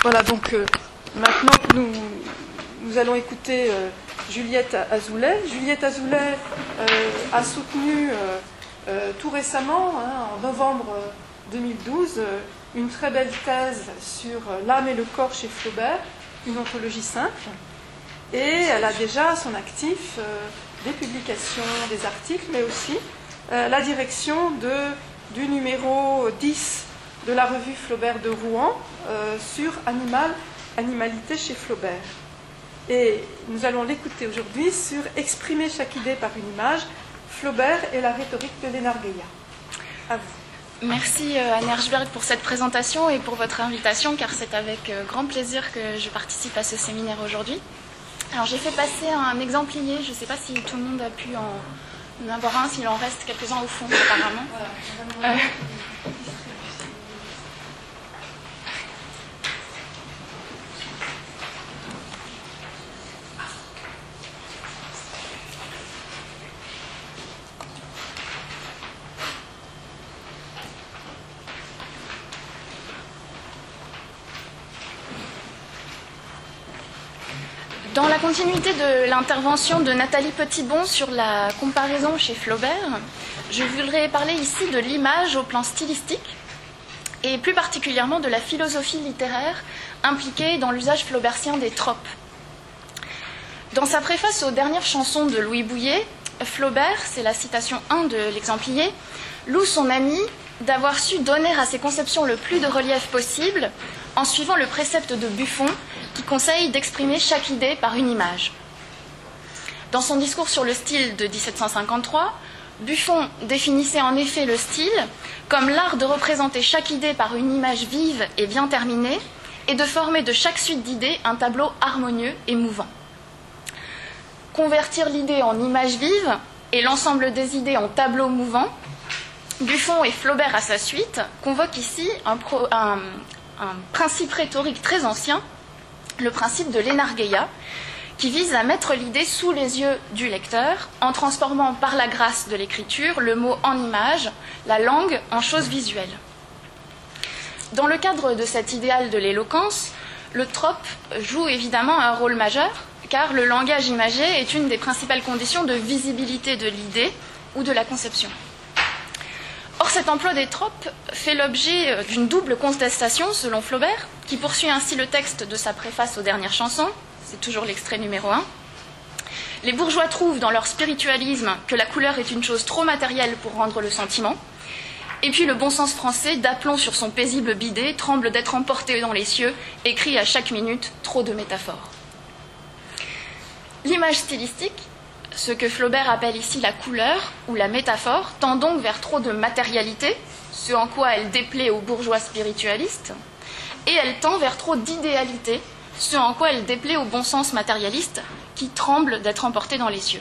Voilà, donc maintenant nous allons écouter Juliette Azoulay. Juliette Azoulay a soutenu tout récemment, en novembre 2012, une très belle thèse sur l'âme et le corps chez Flaubert, une ontologie simple. Et elle a déjà à son actif des publications, des articles, mais aussi la direction du numéro 10 de la revue Flaubert de Rouen sur animalité chez Flaubert. Et nous allons l'écouter aujourd'hui sur Exprimer chaque idée par une image, Flaubert et la rhétorique de l'Enargeia. À vous. Merci Anne Herschberg pour cette présentation et pour votre invitation, car c'est avec grand plaisir que je participe à ce séminaire aujourd'hui. Alors j'ai fait passer un exemplier, je ne sais pas si tout le monde a pu en avoir un, s'il en reste quelques-uns au fond apparemment. Voilà. Dans la continuité de l'intervention de Nathalie Petitbon sur la comparaison chez Flaubert, je voudrais parler ici de l'image au plan stylistique et plus particulièrement de la philosophie littéraire impliquée dans l'usage flaubertien des tropes. Dans sa préface aux dernières chansons de Louis Bouillet, Flaubert, c'est la citation 1 de l'exemplier, loue son ami d'avoir su donner à ses conceptions le plus de relief possible en suivant le précepte de Buffon qui conseille d'exprimer chaque idée par une image. Dans son discours sur le style de 1753, Buffon définissait en effet le style comme l'art de représenter chaque idée par une image vive et bien terminée et de former de chaque suite d'idées un tableau harmonieux et mouvant. Convertir l'idée en image vive et l'ensemble des idées en tableau mouvant, Buffon et Flaubert à sa suite convoquent ici un principe rhétorique très ancien, le principe de l'Enargeia, qui vise à mettre l'idée sous les yeux du lecteur en transformant par la grâce de l'écriture le mot en image, la langue en chose visuelle. Dans le cadre de cet idéal de l'éloquence, le trope joue évidemment un rôle majeur, car le langage imagé est une des principales conditions de visibilité de l'idée ou de la conception. Or, cet emploi des tropes fait l'objet d'une double contestation, selon Flaubert, qui poursuit ainsi le texte de sa préface aux dernières chansons, c'est toujours l'extrait numéro 1. Les bourgeois trouvent dans leur spiritualisme que la couleur est une chose trop matérielle pour rendre le sentiment, et puis le bon sens français, d'aplomb sur son paisible bidet, tremble d'être emporté dans les cieux, et crie à chaque minute trop de métaphores. L'image stylistique, ce que Flaubert appelle ici la couleur ou la métaphore, tend donc vers trop de matérialité, ce en quoi elle déplaît aux bourgeois spiritualistes, et elle tend vers trop d'idéalité, ce en quoi elle déplaît au bon sens matérialiste, qui tremble d'être emporté dans les cieux.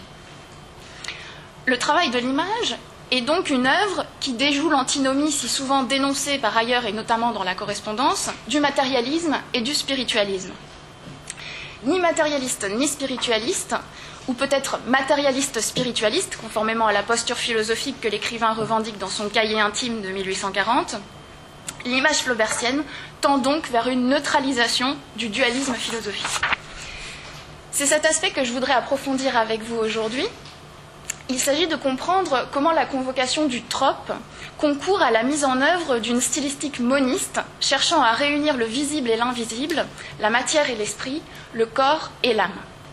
Le travail de l'image est donc une œuvre qui déjoue l'antinomie si souvent dénoncée par ailleurs, et notamment dans la correspondance, du matérialisme et du spiritualisme. Ni matérialiste ni spiritualiste, ou peut-être matérialiste-spiritualiste, conformément à la posture philosophique que l'écrivain revendique dans son cahier intime de 1840, l'image flaubertienne tend donc vers une neutralisation du dualisme philosophique. C'est cet aspect que je voudrais approfondir avec vous aujourd'hui. Il s'agit de comprendre comment la convocation du trope concourt à la mise en œuvre d'une stylistique moniste, cherchant à réunir le visible et l'invisible, la matière et l'esprit, le corps et l'âme.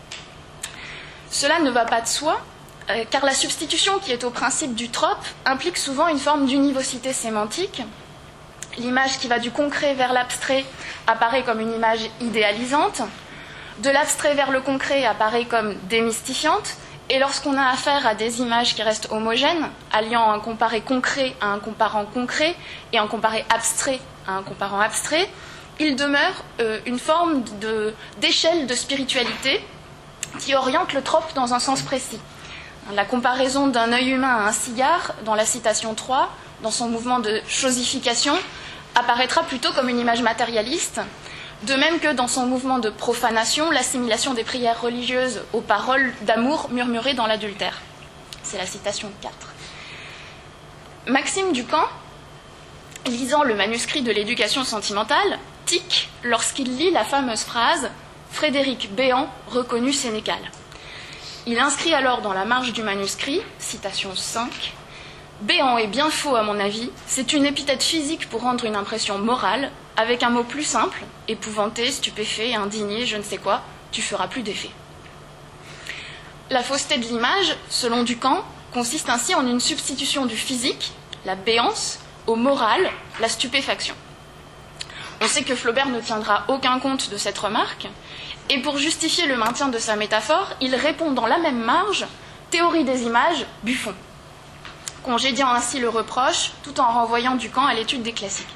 Cela ne va pas de soi, car la substitution qui est au principe du trope implique souvent une forme d'univocité sémantique. L'image qui va du concret vers l'abstrait apparaît comme une image idéalisante, de l'abstrait vers le concret apparaît comme démystifiante, et lorsqu'on a affaire à des images qui restent homogènes, alliant un comparé concret à un comparant concret et un comparé abstrait à un comparant abstrait, il demeure une forme d'échelle de spiritualité qui oriente le trope dans un sens précis. La comparaison d'un œil humain à un cigare, dans la citation 3, dans son mouvement de chosification, apparaîtra plutôt comme une image matérialiste, de même que dans son mouvement de profanation, l'assimilation des prières religieuses aux paroles d'amour murmurées dans l'adultère. C'est la citation 4. Maxime Ducamp, lisant le manuscrit de l'éducation sentimentale, tic lorsqu'il lit la fameuse phrase « Frédéric Béant, reconnu sénécal ». Il inscrit alors dans la marge du manuscrit, citation 5, « Béant est bien faux à mon avis, c'est une épithète physique pour rendre une impression morale, avec un mot plus simple, épouvanté, stupéfait, indigné, je ne sais quoi, tu feras plus d'effet. » La fausseté de l'image, selon Ducamp, consiste ainsi en une substitution du physique, la béance, au moral, la stupéfaction. On sait que Flaubert ne tiendra aucun compte de cette remarque, et pour justifier le maintien de sa métaphore, il répond dans la même marge « théorie des images, Buffon », congédiant ainsi le reproche, tout en renvoyant Ducamp à l'étude des classiques.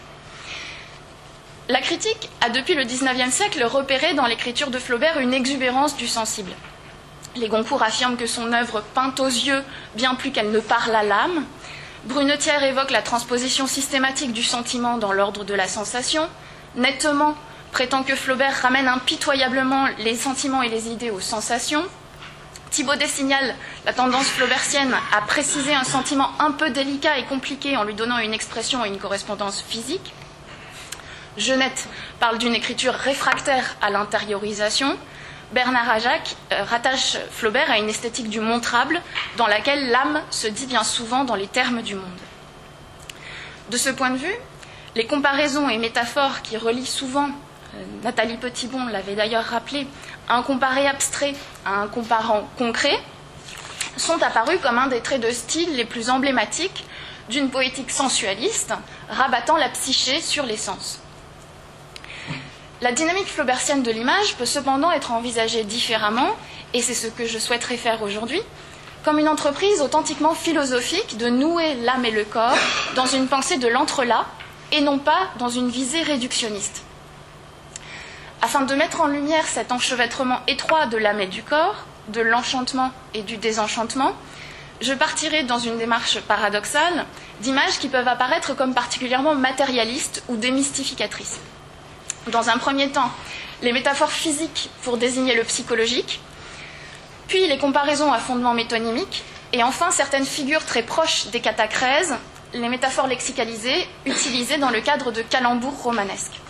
La critique a depuis le XIXe siècle repéré dans l'écriture de Flaubert une exubérance du sensible. Les Goncourt affirment que son œuvre peint aux yeux bien plus qu'elle ne parle à l'âme. Brunetière évoque la transposition systématique du sentiment dans l'ordre de la sensation. Nettement prétend que Flaubert ramène impitoyablement les sentiments et les idées aux sensations. Thibaudet signale la tendance flaubertienne à préciser un sentiment un peu délicat et compliqué en lui donnant une expression et une correspondance physique. Genette parle d'une écriture réfractaire à l'intériorisation. Bernard Ajac rattache Flaubert à une esthétique du montrable dans laquelle l'âme se dit bien souvent dans les termes du monde. De ce point de vue, les comparaisons et métaphores qui relient souvent, Nathalie Petitbon l'avait d'ailleurs rappelé, un comparé abstrait à un comparant concret, sont apparus comme un des traits de style les plus emblématiques d'une poétique sensualiste, rabattant la psyché sur les sens. La dynamique flaubertienne de l'image peut cependant être envisagée différemment, et c'est ce que je souhaiterais faire aujourd'hui, comme une entreprise authentiquement philosophique de nouer l'âme et le corps dans une pensée de l'entrelac, et non pas dans une visée réductionniste. Afin de mettre en lumière cet enchevêtrement étroit de l'âme et du corps, de l'enchantement et du désenchantement, je partirai dans une démarche paradoxale d'images qui peuvent apparaître comme particulièrement matérialistes ou démystificatrices. Dans un premier temps, les métaphores physiques pour désigner le psychologique, puis les comparaisons à fondement métonymique, et enfin certaines figures très proches des catacrèses, les métaphores lexicalisées utilisées dans le cadre de calembours romanesques.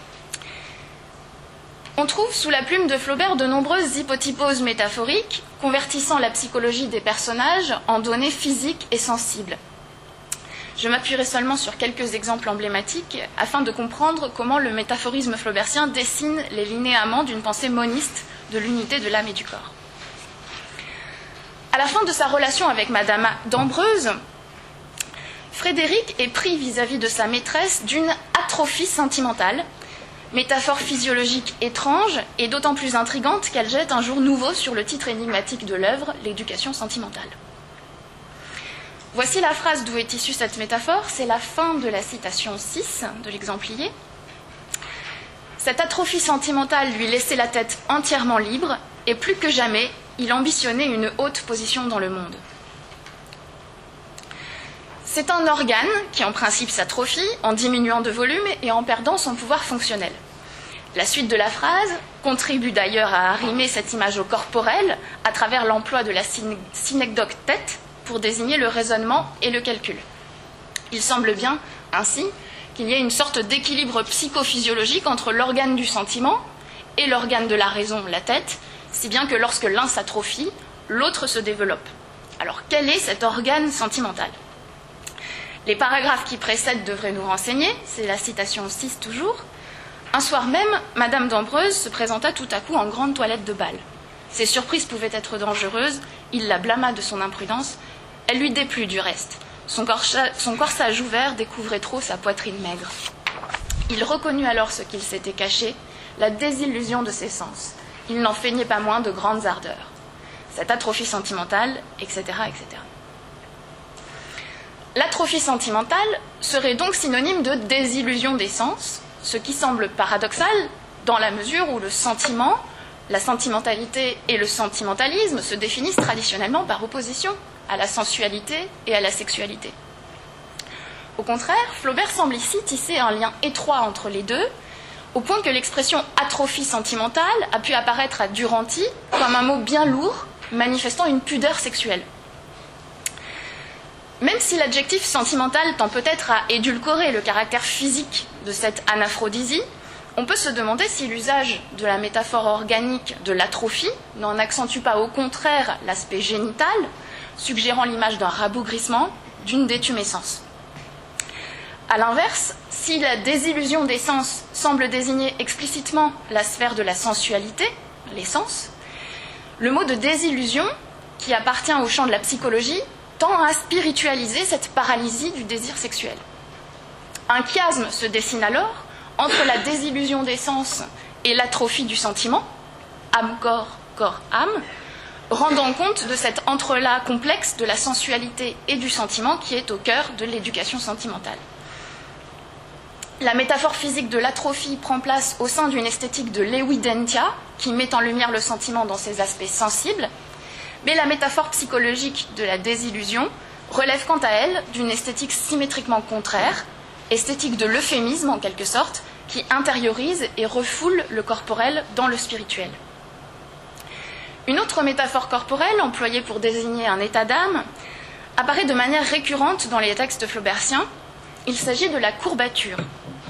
On trouve sous la plume de Flaubert de nombreuses hypotyposes métaphoriques, convertissant la psychologie des personnages en données physiques et sensibles. Je m'appuierai seulement sur quelques exemples emblématiques afin de comprendre comment le métaphorisme flaubertien dessine les linéaments d'une pensée moniste de l'unité de l'âme et du corps. À la fin de sa relation avec Madame d'Ambreuse, Frédéric est pris vis-à-vis de sa maîtresse d'une atrophie sentimentale, métaphore physiologique étrange et d'autant plus intrigante qu'elle jette un jour nouveau sur le titre énigmatique de l'œuvre, l'éducation sentimentale. Voici la phrase d'où est issue cette métaphore, c'est la fin de la citation 6 de l'exemplier. Cette atrophie sentimentale lui laissait la tête entièrement libre, et plus que jamais, il ambitionnait une haute position dans le monde. C'est un organe qui en principe s'atrophie en diminuant de volume et en perdant son pouvoir fonctionnel. La suite de la phrase contribue d'ailleurs à arrimer cette image au corporel à travers l'emploi de la synecdoque tête pour désigner le raisonnement et le calcul. Il semble bien, ainsi, qu'il y ait une sorte d'équilibre psychophysiologique entre l'organe du sentiment et l'organe de la raison, la tête, si bien que lorsque l'un s'atrophie, l'autre se développe. Alors, quel est cet organe sentimental ? Les paragraphes qui précèdent devraient nous renseigner, c'est la citation 6 toujours. Un soir même, Madame d'Ambreuse se présenta tout à coup en grande toilette de bal. Ses surprises pouvaient être dangereuses, il la blâma de son imprudence, elle lui déplut du reste. Son corsage ouvert découvrait trop sa poitrine maigre. Il reconnut alors ce qu'il s'était caché, la désillusion de ses sens. Il n'en feignait pas moins de grandes ardeurs. Cette atrophie sentimentale, etc., etc. L'atrophie sentimentale serait donc synonyme de désillusion des sens, ce qui semble paradoxal dans la mesure où le sentiment, la sentimentalité et le sentimentalisme se définissent traditionnellement par opposition à la sensualité et à la sexualité. Au contraire, Flaubert semble ici tisser un lien étroit entre les deux, au point que l'expression atrophie sentimentale a pu apparaître à Duranty comme un mot bien lourd, manifestant une pudeur sexuelle. Même si l'adjectif sentimental tend peut-être à édulcorer le caractère physique de cette anaphrodisia, On peut se demander si l'usage de la métaphore organique de l'atrophie n'en accentue pas au contraire l'aspect génital, suggérant l'image d'un rabougrissement, d'une détumescence. A l'inverse, si la désillusion des sens semble désigner explicitement la sphère de la sensualité, les sens, le mot de désillusion, qui appartient au champ de la psychologie, tend à spiritualiser cette paralysie du désir sexuel. Un chiasme se dessine alors entre la désillusion des sens et l'atrophie du sentiment, âme-corps, corps-âme, rendant compte de cet entrelac complexe de la sensualité et du sentiment qui est au cœur de l'éducation sentimentale. La métaphore physique de l'atrophie prend place au sein d'une esthétique de l'ewidentia, qui met en lumière le sentiment dans ses aspects sensibles, mais la métaphore psychologique de la désillusion relève quant à elle d'une esthétique symétriquement contraire, esthétique de l'euphémisme en quelque sorte, qui intériorise et refoule le corporel dans le spirituel. Une autre métaphore corporelle, employée pour désigner un état d'âme, apparaît de manière récurrente dans les textes flaubertiens. Il s'agit de la courbature.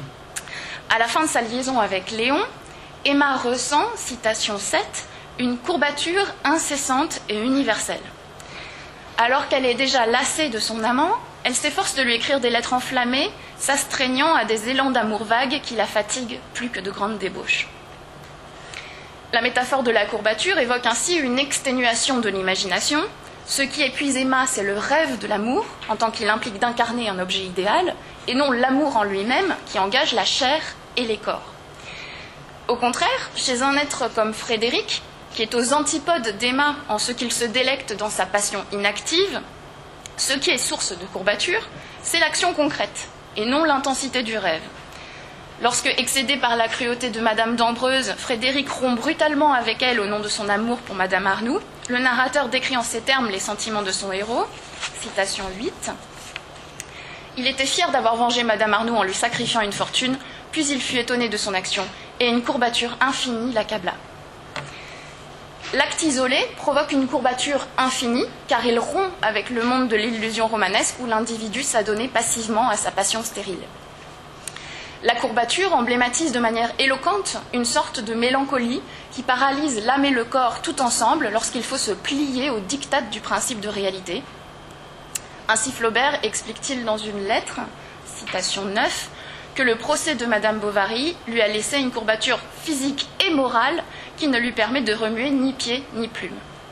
À la fin de sa liaison avec Léon, Emma ressent, citation 7, une courbature incessante et universelle. Alors qu'elle est déjà lassée de son amant, elle s'efforce de lui écrire des lettres enflammées, s'astreignant à des élans d'amour vague qui la fatiguent plus que de grandes débauches. La métaphore de la courbature évoque ainsi une exténuation de l'imagination. Ce qui épuise Emma, c'est le rêve de l'amour, en tant qu'il implique d'incarner un objet idéal, et non l'amour en lui-même, qui engage la chair et les corps. Au contraire, chez un être comme Frédéric, qui est aux antipodes d'Emma en ce qu'il se délecte dans sa passion inactive, ce qui est source de courbature, c'est l'action concrète, et non l'intensité du rêve. Lorsque, excédé par la cruauté de Madame d'Ambreuse, Frédéric rompt brutalement avec elle au nom de son amour pour Madame Arnoux, le narrateur décrit en ces termes les sentiments de son héros. Citation 8. « Il était fier d'avoir vengé Madame Arnoux en lui sacrifiant une fortune, puis il fut étonné de son action, et une courbature infinie l'accabla. » L'acte isolé provoque une courbature infinie, car il rompt avec le monde de l'illusion romanesque où l'individu s'adonnait passivement à sa passion stérile. La courbature emblématise de manière éloquente une sorte de mélancolie qui paralyse l'âme et le corps tout ensemble lorsqu'il faut se plier au diktat du principe de réalité. Ainsi Flaubert explique-t-il dans une lettre, citation 9, que le procès de Madame Bovary lui a laissé une courbature physique et morale qui ne lui permet de remuer ni pied ni plume.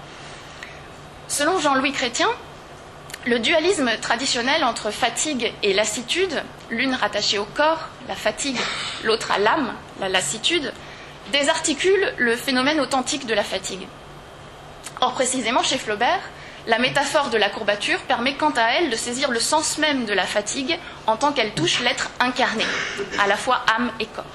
Selon Jean-Louis Chrétien, le dualisme traditionnel entre fatigue et lassitude, l'une rattachée au corps, la fatigue, l'autre à l'âme, la lassitude, désarticule le phénomène authentique de la fatigue. Or, précisément chez Flaubert, la métaphore de la courbature permet quant à elle de saisir le sens même de la fatigue en tant qu'elle touche l'être incarné, à la fois âme et corps.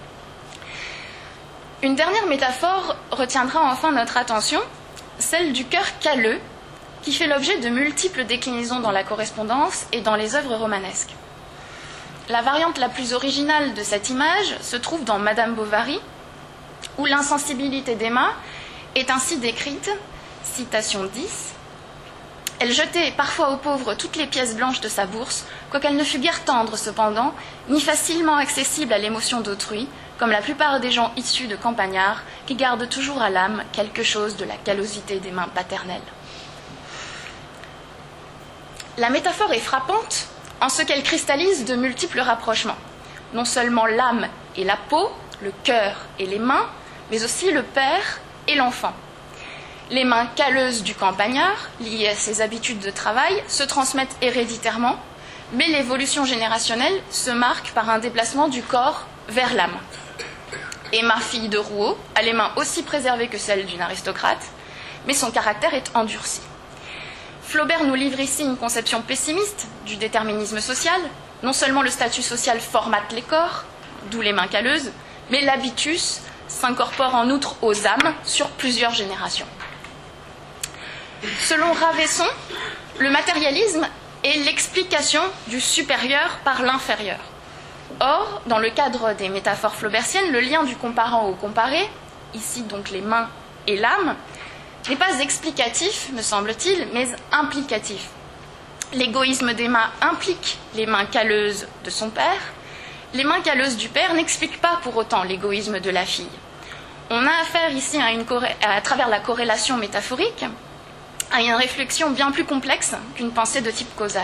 Une dernière métaphore retiendra enfin notre attention, celle du cœur calleux, qui fait l'objet de multiples déclinaisons dans la correspondance et dans les œuvres romanesques. La variante la plus originale de cette image se trouve dans Madame Bovary, où l'insensibilité d'Emma est ainsi décrite, citation 10, « Elle jetait parfois aux pauvres toutes les pièces blanches de sa bourse, quoiqu'elle ne fût guère tendre cependant, ni facilement accessible à l'émotion d'autrui, comme la plupart des gens issus de campagnards, qui gardent toujours à l'âme quelque chose de la callosité des mains paternelles. » La métaphore est frappante en ce qu'elle cristallise de multiples rapprochements. Non seulement l'âme et la peau, le cœur et les mains, mais aussi le père et l'enfant. Les mains calleuses du campagnard, liées à ses habitudes de travail, se transmettent héréditairement, mais l'évolution générationnelle se marque par un déplacement du corps vers l'âme. Emma, fille de Rouault, a les mains aussi préservées que celles d'une aristocrate, mais son caractère est endurci. Flaubert nous livre ici une conception pessimiste du déterminisme social. Non seulement le statut social formate les corps, d'où les mains calleuses, mais l'habitus s'incorpore en outre aux âmes sur plusieurs générations. Selon Ravesson, le matérialisme est l'explication du supérieur par l'inférieur. Or, dans le cadre des métaphores flaubertiennes, le lien du comparant au comparé, ici donc les mains et l'âme, n'est pas explicatif, me semble-t-il, mais implicatif. L'égoïsme d'Emma implique les mains calleuses de son père, les mains calleuses du père n'expliquent pas pour autant l'égoïsme de la fille. On a affaire ici, à travers la corrélation métaphorique, à une réflexion bien plus complexe qu'une pensée de type causal.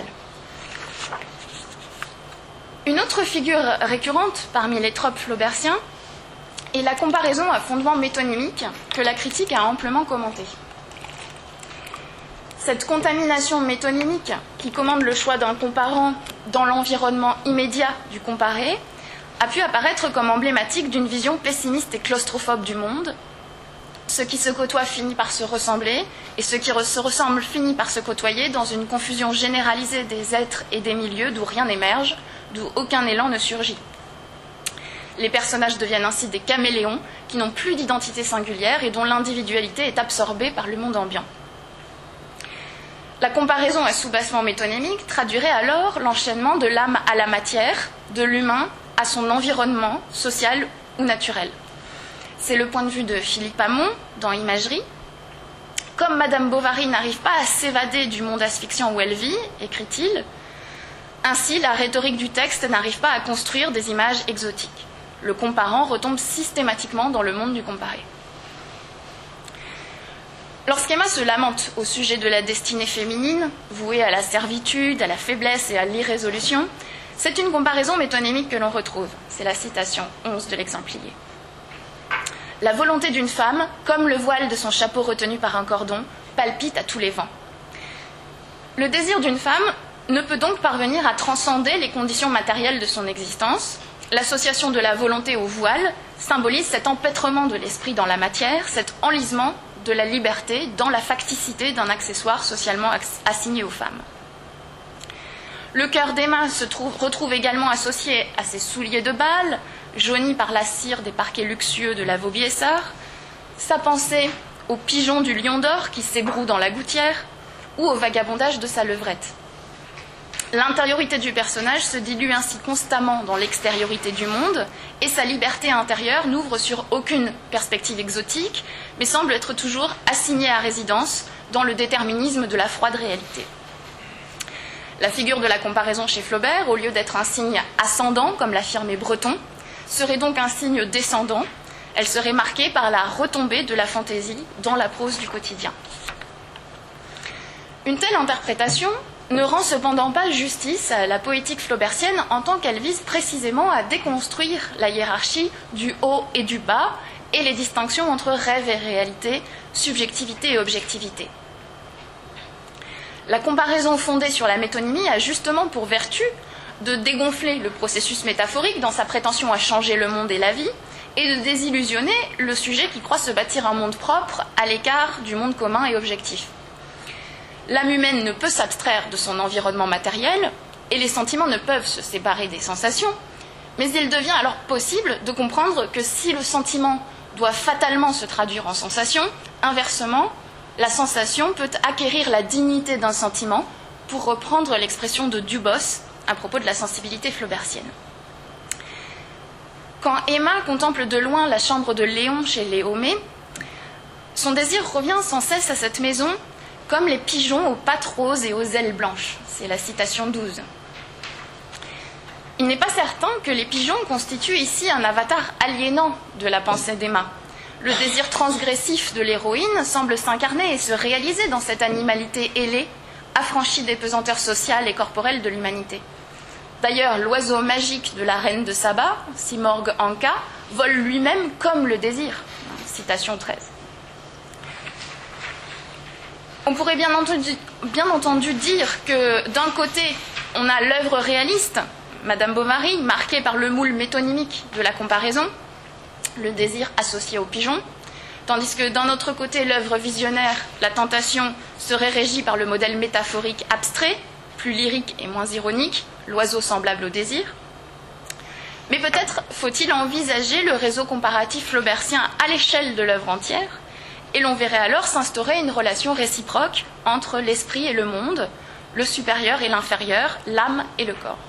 Une autre figure récurrente parmi les tropes flaubertiens est la comparaison à fondement métonymique que la critique a amplement commentée. Cette contamination métonymique qui commande le choix d'un comparant dans l'environnement immédiat du comparé a pu apparaître comme emblématique d'une vision pessimiste et claustrophobe du monde. Ce qui se côtoie finit par se ressembler, et ce qui se ressemble finit par se côtoyer dans une confusion généralisée des êtres et des milieux d'où rien n'émerge, d'où aucun élan ne surgit. Les personnages deviennent ainsi des caméléons qui n'ont plus d'identité singulière et dont l'individualité est absorbée par le monde ambiant. La comparaison à sous-bassement métonymique traduirait alors l'enchaînement de l'âme à la matière, de l'humain à son environnement social ou naturel. C'est le point de vue de Philippe Hamon dans Imagerie. Comme Madame Bovary n'arrive pas à s'évader du monde asphyxiant où elle vit, écrit-il, ainsi la rhétorique du texte n'arrive pas à construire des images exotiques. Le comparant retombe systématiquement dans le monde du comparé. Lorsqu'Emma se lamente au sujet de la destinée féminine, vouée à la servitude, à la faiblesse et à l'irrésolution, c'est une comparaison métonymique que l'on retrouve. C'est la citation 11 de l'exemplier. La volonté d'une femme, comme le voile de son chapeau retenu par un cordon, palpite à tous les vents. Le désir d'une femme ne peut donc parvenir à transcender les conditions matérielles de son existence. L'association de la volonté au voile symbolise cet empêtrement de l'esprit dans la matière, cet enlisement de la liberté dans la facticité d'un accessoire socialement assigné aux femmes. Le cœur d'Emma se retrouve également associé à ses souliers de bal, jaunis par la cire des parquets luxueux de la Vaubyessard, sa pensée au pigeon du lion d'or qui s'ébroue dans la gouttière, ou au vagabondage de sa levrette. L'intériorité du personnage se dilue ainsi constamment dans l'extériorité du monde, et sa liberté intérieure n'ouvre sur aucune perspective exotique, mais semble être toujours assignée à résidence dans le déterminisme de la froide réalité. La figure de la comparaison chez Flaubert, au lieu d'être un signe ascendant, comme l'affirmait Breton, serait donc un signe descendant. Elle serait marquée par la retombée de la fantaisie dans la prose du quotidien. Une telle interprétation ne rend cependant pas justice à la poétique flaubertienne en tant qu'elle vise précisément à déconstruire la hiérarchie du haut et du bas et les distinctions entre rêve et réalité, subjectivité et objectivité. La comparaison fondée sur la métonymie a justement pour vertu de dégonfler le processus métaphorique dans sa prétention à changer le monde et la vie, et de désillusionner le sujet qui croit se bâtir un monde propre à l'écart du monde commun et objectif. L'âme humaine ne peut s'abstraire de son environnement matériel, et les sentiments ne peuvent se séparer des sensations, mais il devient alors possible de comprendre que si le sentiment doit fatalement se traduire en sensation, inversement, la sensation peut acquérir la dignité d'un sentiment, pour reprendre l'expression de Dubos à propos de la sensibilité flaubertienne. Quand Emma contemple de loin la chambre de Léon chez les Homais, son désir revient sans cesse à cette maison comme les pigeons aux pattes roses et aux ailes blanches. C'est la citation 12. Il n'est pas certain que les pigeons constituent ici un avatar aliénant de la pensée d'Emma. Le désir transgressif de l'héroïne semble s'incarner et se réaliser dans cette animalité ailée, affranchie des pesanteurs sociales et corporelles de l'humanité. D'ailleurs, l'oiseau magique de la reine de Saba, Simorg Anka, vole lui-même comme le désir. Citation 13. On pourrait bien entendu dire que d'un côté, on a l'œuvre réaliste, Madame Bovary, marquée par le moule métonymique de la comparaison, le désir associé au pigeon, tandis que d'un autre côté, l'œuvre visionnaire, la tentation, serait régie par le modèle métaphorique abstrait, plus lyrique et moins ironique, l'oiseau semblable au désir. Mais peut-être faut-il envisager le réseau comparatif flaubertien à l'échelle de l'œuvre entière, et l'on verrait alors s'instaurer une relation réciproque entre l'esprit et le monde, le supérieur et l'inférieur, l'âme et le corps.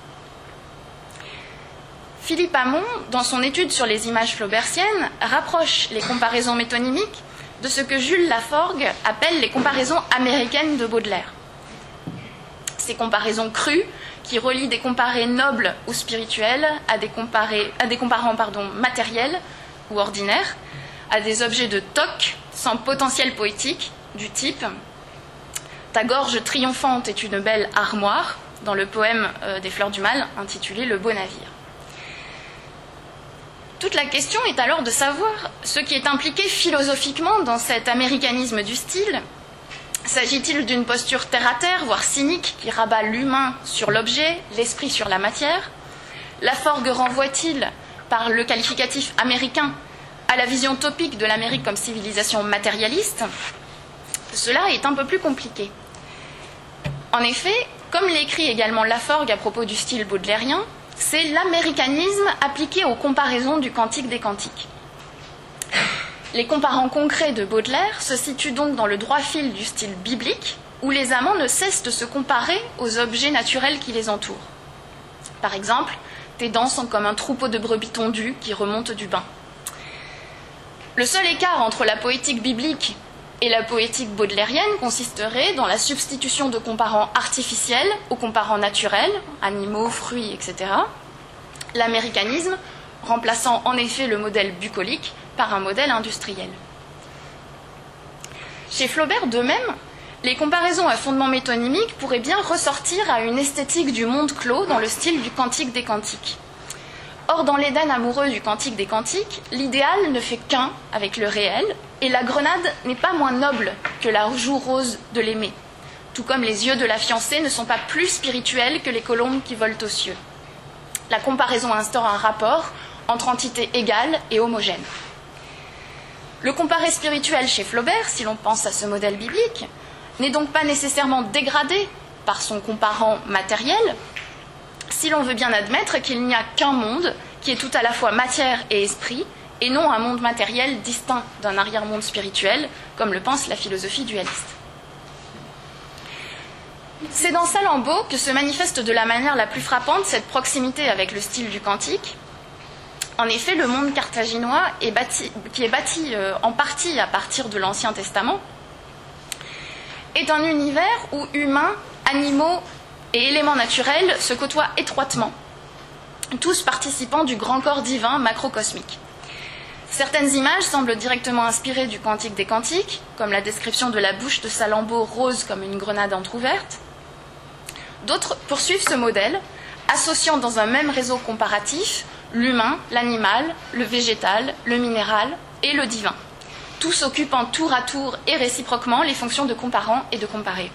Philippe Hamon, dans son étude sur les images flaubertiennes, rapproche les comparaisons métonymiques de ce que Jules Laforgue appelle les comparaisons américaines de Baudelaire. Ces comparaisons crues, qui relie des comparés nobles ou spirituels à des comparants matériels ou ordinaires, à des objets de toc sans potentiel poétique du type « Ta gorge triomphante est une belle armoire » dans le poème des Fleurs du Mal intitulé « Le beau navire ». Toute la question est alors de savoir ce qui est impliqué philosophiquement dans cet américanisme du style. S'agit-il d'une posture terre-à-terre, voire cynique, qui rabat l'humain sur l'objet, l'esprit sur la matière? Laforgue renvoie-t-il, par le qualificatif américain, à la vision topique de l'Amérique comme civilisation matérialiste? Cela est un peu plus compliqué. En effet, comme l'écrit également Laforgue à propos du style baudelairien, c'est l'américanisme appliqué aux comparaisons du Cantique des Cantiques. Les comparants concrets de Baudelaire se situent donc dans le droit fil du style biblique, où les amants ne cessent de se comparer aux objets naturels qui les entourent. Par exemple, tes dents sont comme un troupeau de brebis tondues qui remontent du bain. Le seul écart entre la poétique biblique et la poétique baudelairienne consisterait dans la substitution de comparants artificiels aux comparants naturels, animaux, fruits, etc. L'américanisme remplaçant en effet le modèle bucolique par un modèle industriel. Chez Flaubert, de même, les comparaisons à fondement métonymique pourraient bien ressortir à une esthétique du monde clos dans le style du Cantique des Cantiques. Or, dans l'Éden amoureux du Cantique des Cantiques, l'idéal ne fait qu'un avec le réel, et la grenade n'est pas moins noble que la joue rose de l'aimé, tout comme les yeux de la fiancée ne sont pas plus spirituels que les colombes qui volent aux cieux. La comparaison instaure un rapport entre entités égales et homogènes. Le comparé spirituel chez Flaubert, si l'on pense à ce modèle biblique, n'est donc pas nécessairement dégradé par son comparant matériel, si l'on veut bien admettre qu'il n'y a qu'un monde qui est tout à la fois matière et esprit, et non un monde matériel distinct d'un arrière-monde spirituel, comme le pense la philosophie dualiste. C'est dans Salammbô que se manifeste de la manière la plus frappante cette proximité avec le style du Cantique. En effet, le monde carthaginois qui est bâti en partie à partir de l'Ancien Testament, est un univers où humains, animaux et éléments naturels se côtoient étroitement, tous participant du grand corps divin macrocosmique. Certaines images semblent directement inspirées du Cantique des Cantiques, comme la description de la bouche de Salammbô rose comme une grenade entr'ouverte. D'autres poursuivent ce modèle, associant dans un même réseau comparatif l'humain, l'animal, le végétal, le minéral et le divin, tous occupant tour à tour et réciproquement les fonctions de comparant et de comparé.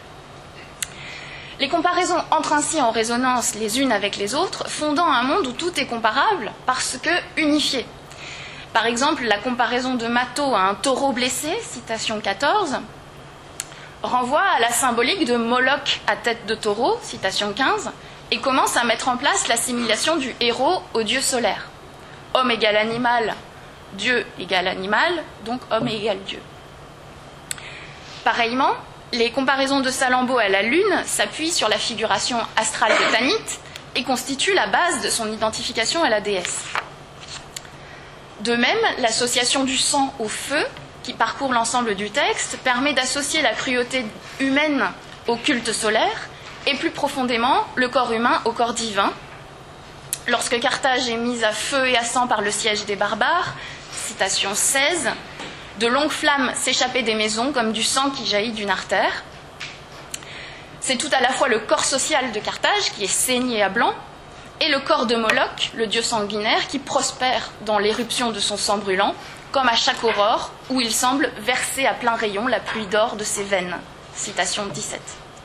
Les comparaisons entrent ainsi en résonance les unes avec les autres, fondant un monde où tout est comparable parce que unifié. Par exemple, la comparaison de Mathô à un taureau blessé, citation 14, renvoie à la symbolique de Moloch à tête de taureau, citation 15, et commence à mettre en place l'assimilation du héros au dieu solaire. Homme égale animal, Dieu égale animal, donc homme égale Dieu. Pareillement, les comparaisons de Salammbô à la Lune s'appuient sur la figuration astrale de Tanit et constituent la base de son identification à la déesse. De même, l'association du sang au feu, qui parcourt l'ensemble du texte, permet d'associer la cruauté humaine au culte solaire et plus profondément le corps humain au corps divin. Lorsque Carthage est mise à feu et à sang par le siège des barbares, citation 16, de longues flammes s'échappaient des maisons comme du sang qui jaillit d'une artère. C'est tout à la fois le corps social de Carthage qui est saigné à blanc et le corps de Moloch, le dieu sanguinaire, qui prospère dans l'éruption de son sang brûlant, comme à chaque aurore où il semble verser à plein rayon la pluie d'or de ses veines. Citation 17.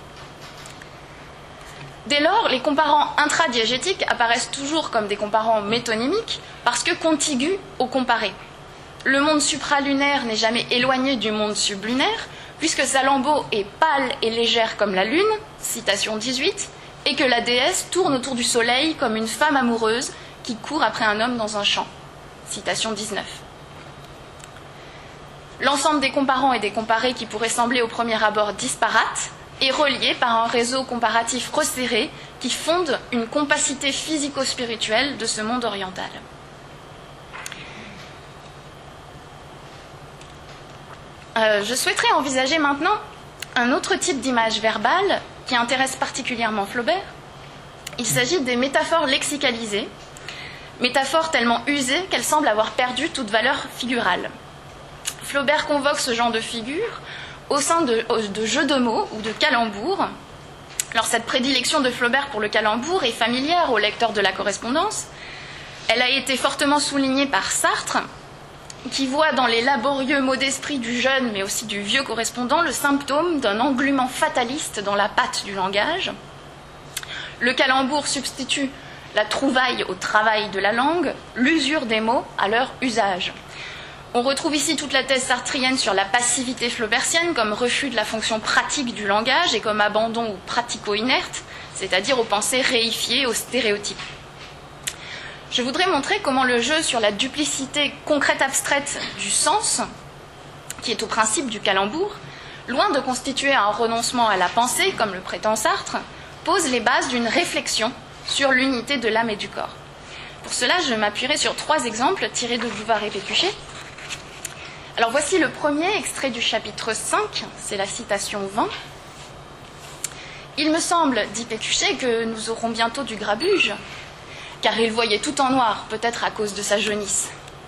Dès lors, les comparants intradiégétiques apparaissent toujours comme des comparants métonymiques parce que contigus au comparé. Le monde supralunaire n'est jamais éloigné du monde sublunaire, puisque Salammbô est pâle et légère comme la lune, citation 18, et que la déesse tourne autour du soleil comme une femme amoureuse qui court après un homme dans un champ, citation 19. L'ensemble des comparants et des comparés qui pourraient sembler au premier abord disparates est relié par un réseau comparatif resserré qui fonde une compacité physico-spirituelle de ce monde oriental. Je souhaiterais envisager maintenant un autre type d'image verbale qui intéresse particulièrement Flaubert, Il s'agit des métaphores lexicalisées, métaphores tellement usées qu'elles semblent avoir perdu toute valeur figurale. Flaubert convoque ce genre de figures au sein de jeux de mots ou de calembours. Alors cette prédilection de Flaubert pour le calembour est familière aux lecteurs de la correspondance. Elle a été fortement soulignée par Sartre, qui voit dans les laborieux mots d'esprit du jeune mais aussi du vieux correspondant le symptôme d'un englument fataliste dans la pâte du langage. Le calembour substitue la trouvaille au travail de la langue, l'usure des mots à leur usage. On retrouve ici toute la thèse sartrienne sur la passivité flaubertienne comme refus de la fonction pratique du langage et comme abandon au pratico-inerte, c'est-à-dire aux pensées réifiées, aux stéréotypes. Je voudrais montrer comment le jeu sur la duplicité concrète abstraite du sens, qui est au principe du calembour, loin de constituer un renoncement à la pensée, comme le prétend Sartre, pose les bases d'une réflexion sur l'unité de l'âme et du corps. Pour cela, je m'appuierai sur 3 exemples tirés de Bouvard et Pécuchet. Alors voici le premier extrait du chapitre 5, c'est la citation 20. « Il me semble, dit Pécuchet, que nous aurons bientôt du grabuge, car il voyait tout en noir, peut-être à cause de sa jaunisse. »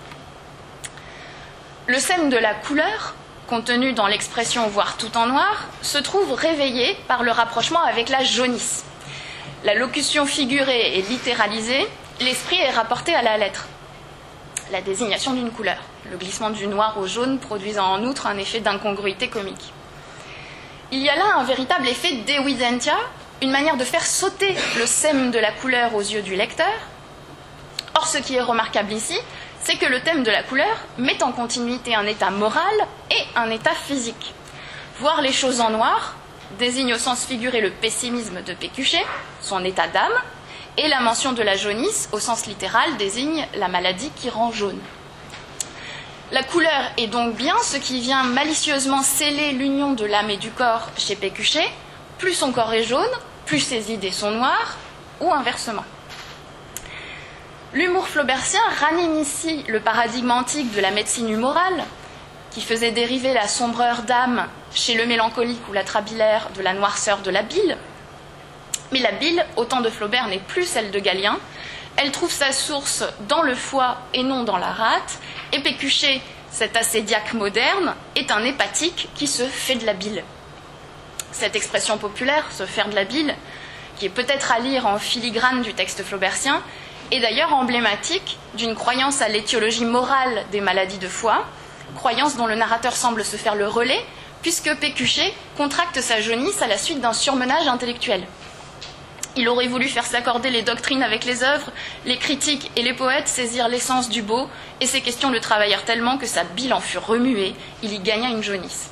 Le sème de la couleur, contenu dans l'expression « voir tout en noir », se trouve réveillé par le rapprochement avec la jaunisse. La locution figurée est littéralisée, l'esprit est rapporté à la lettre, la désignation d'une couleur, le glissement du noir au jaune produisant en outre un effet d'incongruité comique. Il y a là un véritable effet d'evidentia, une manière de faire sauter le sème de la couleur aux yeux du lecteur. Or, ce qui est remarquable ici, c'est que le thème de la couleur met en continuité un état moral et un état physique. Voir les choses en noir désigne au sens figuré le pessimisme de Pécuchet, son état d'âme, et la mention de la jaunisse, au sens littéral, désigne la maladie qui rend jaune. La couleur est donc bien ce qui vient malicieusement sceller l'union de l'âme et du corps chez Pécuchet. Plus son corps est jaune, plus ses idées sont noires, ou inversement. L'humour flaubertien ranime ici le paradigme antique de la médecine humorale, qui faisait dériver la sombreur d'âme chez le mélancolique ou l'atrabilaire de la noirceur de la bile. Mais la bile, au temps de Flaubert, n'est plus celle de Galien. Elle trouve sa source dans le foie et non dans la rate. Et Pécuchet, cet assédiaque moderne, est un hépatique qui se fait de la bile. Cette expression populaire, se faire de la bile, qui est peut-être à lire en filigrane du texte flaubertien, est d'ailleurs emblématique d'une croyance à l'étiologie morale des maladies de foie, croyance dont le narrateur semble se faire le relais, puisque Pécuchet contracte sa jaunisse à la suite d'un surmenage intellectuel. Il aurait voulu faire s'accorder les doctrines avec les œuvres, les critiques et les poètes saisirent l'essence du beau, et ces questions le travaillèrent tellement que sa bile en fut remuée, il y gagna une jaunisse.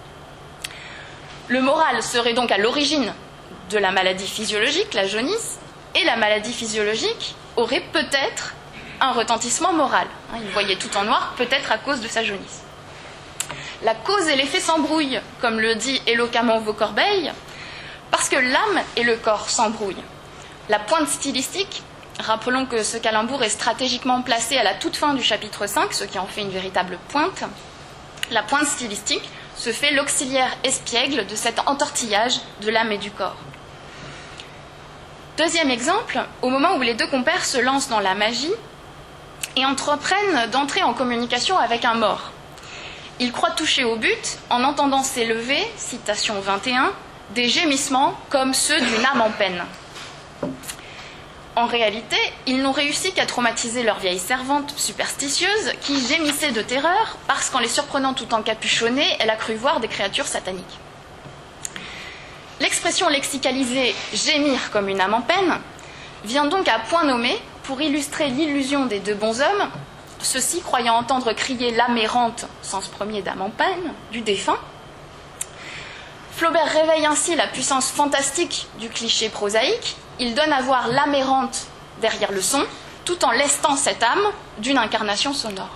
Le moral serait donc à l'origine de la maladie physiologique, la jaunisse, et la maladie physiologique aurait peut-être un retentissement moral. Il voyait tout en noir, peut-être à cause de sa jaunisse. La cause et l'effet s'embrouillent, comme le dit éloquemment Vaucorbeil, parce que l'âme et le corps s'embrouillent. La pointe stylistique, rappelons que ce calembour est stratégiquement placé à la toute fin du chapitre 5, ce qui en fait une véritable pointe, la pointe stylistique se fait l'auxiliaire espiègle de cet entortillage de l'âme et du corps. Deuxième exemple, au moment où les deux compères se lancent dans la magie et entreprennent d'entrer en communication avec un mort. Ils croient toucher au but en entendant s'élever, citation 21, des gémissements comme ceux d'une âme en peine. En réalité, ils n'ont réussi qu'à traumatiser leur vieille servante superstitieuse qui gémissait de terreur parce qu'en les surprenant tout encapuchonnés, elle a cru voir des créatures sataniques. L'expression lexicalisée « gémir comme une âme en peine » vient donc à point nommé pour illustrer l'illusion des deux bonshommes, ceux-ci croyant entendre crier l'âme errante, sens premier d'âme en peine, du défunt. Flaubert réveille ainsi la puissance fantastique du cliché prosaïque. Il donne à voir l'âme errante derrière le son, tout en lestant cette âme d'une incarnation sonore.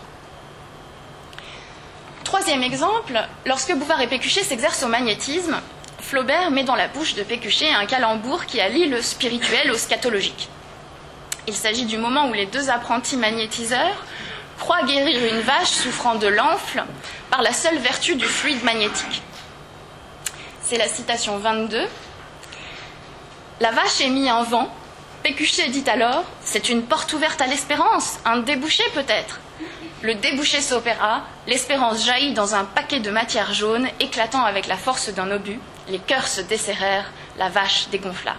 Troisième exemple, lorsque Bouvard et Pécuchet s'exercent au magnétisme, Flaubert met dans la bouche de Pécuchet un calembour qui allie le spirituel au scatologique. Il s'agit du moment où les deux apprentis magnétiseurs croient guérir une vache souffrant de l'enfle par la seule vertu du fluide magnétique. C'est la citation 22. « La vache émit un vent Pécuchet dit alors « C'est une porte ouverte à l'espérance, un débouché peut-être ». Le débouché s'opéra, l'espérance jaillit dans un paquet de matière jaune, éclatant avec la force d'un obus. Les cœurs se desserrèrent, la vache dégonfla.